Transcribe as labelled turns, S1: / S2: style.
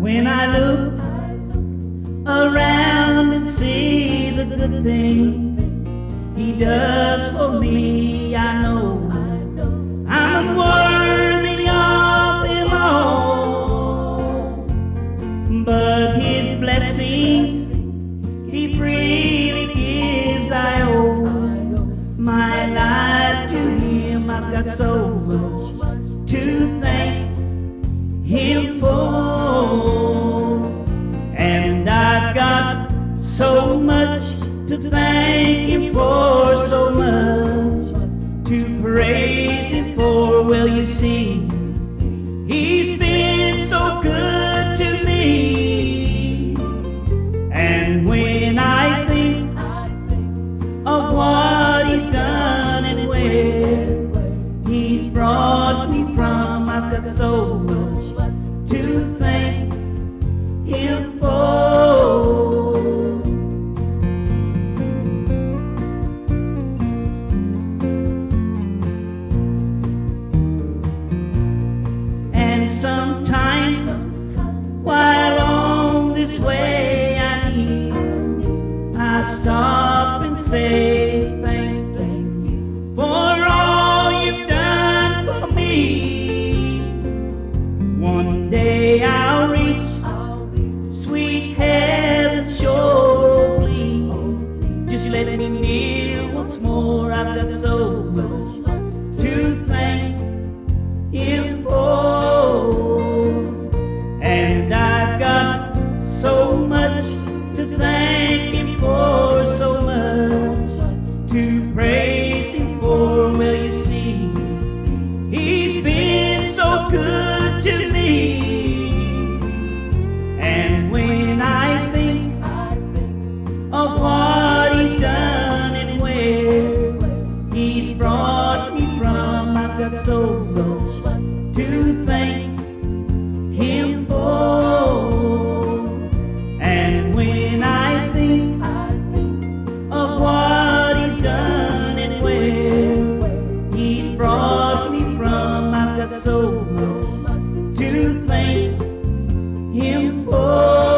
S1: When I look around and see the good things He does for me, I know I'm unworthy of them all. But His blessings He freely gives, I owe my life to Him. I've got so much to thank Him for, and I've got so much to thank Him for, so much to praise Him for. Well, you see, He's been so good to me, and when I think of what He's done and where He's brought me from, I've got so much to thank Him for. And sometimes while on this way I kneel, I stop and say thank you for all you've done for me. One day I'll reach sweet heaven's shore. Please just let me kneel once more. I've got so much to thank Him for, and I've got so much to thank Him for, so much to praise Him for. Well, you see, He's been so good to me, and when I think of what He's done and where He's brought me from, I've got so much to thank Him for. And when I think of what He's done and where He's brought me from, I've got so much to thank Him for.